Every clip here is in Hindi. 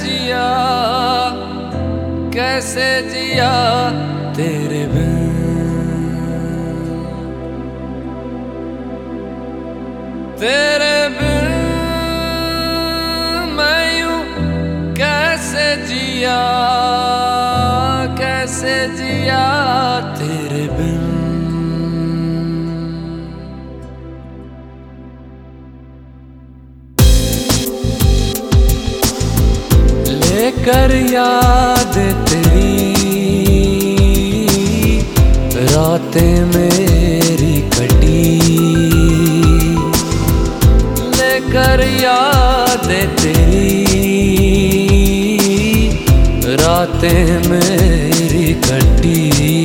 जिया, कैसे जिया तेरे बिन। तेरे बिन मैं यूं कैसे जिया, कैसे जिया तेरे बिन। लेकर याद तेरी रातें मेरी कटी, लेकर याद तेरी रातें मेरी कटी।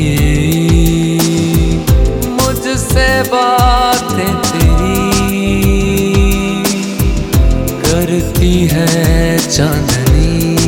मुझसे बातें तेरी करती है चांदनी।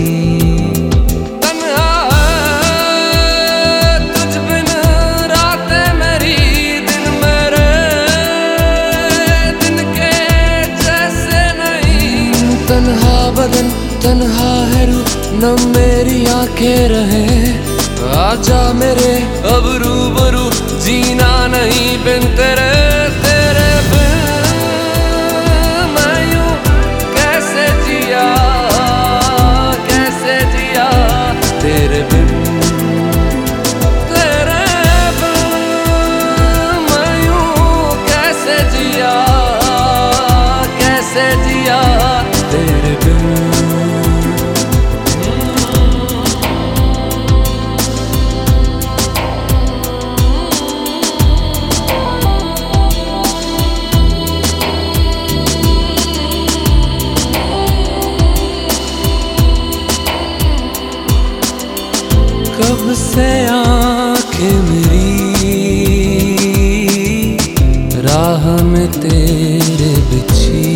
तन्हा बदन तन्हा है रूह, न मेरी आंखें रहे। आजा मेरे अब रूबरू, जीना नहीं बिन तेरे। तेरे बिन मैं यूं कैसे जिया, कैसे जिया तेरे बिन। तेरे बिन मैं यूं कैसे जिया, कैसे जिया तेरे बिन। कब से आँखें मेरी राह में तेरे बिछी,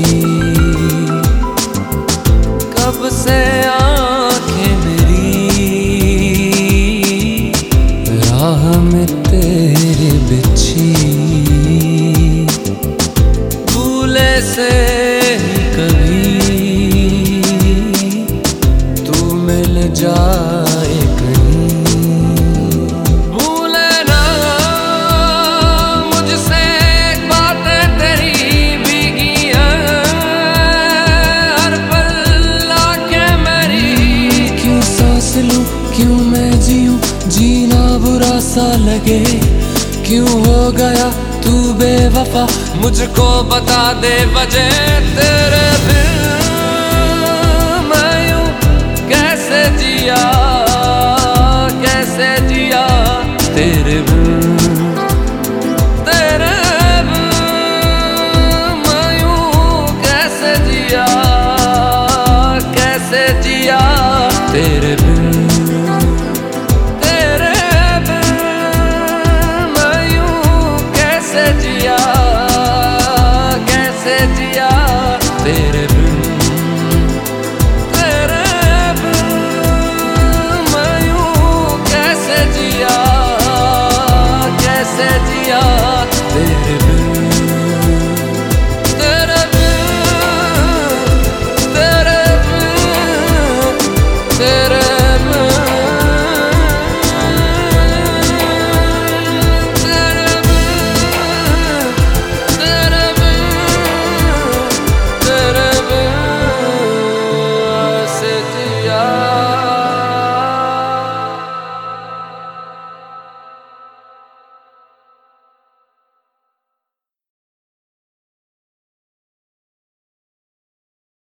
कब से आँखें मेरी राह में तेरे बिछी। भूले से ही कभी तू मिल जाए कहीं। भूले ना मुझसे बातें तेरी भीगी हैं, हर पल आँखें मेरी। क्यों सांस लूं, क्यों मैं जीऊं, जीना बुरा सा लगे। क्यों हो गया तू बेवफा, मुझको बता दे वजह। तेरे बिन मैं यूं कैसे जिया,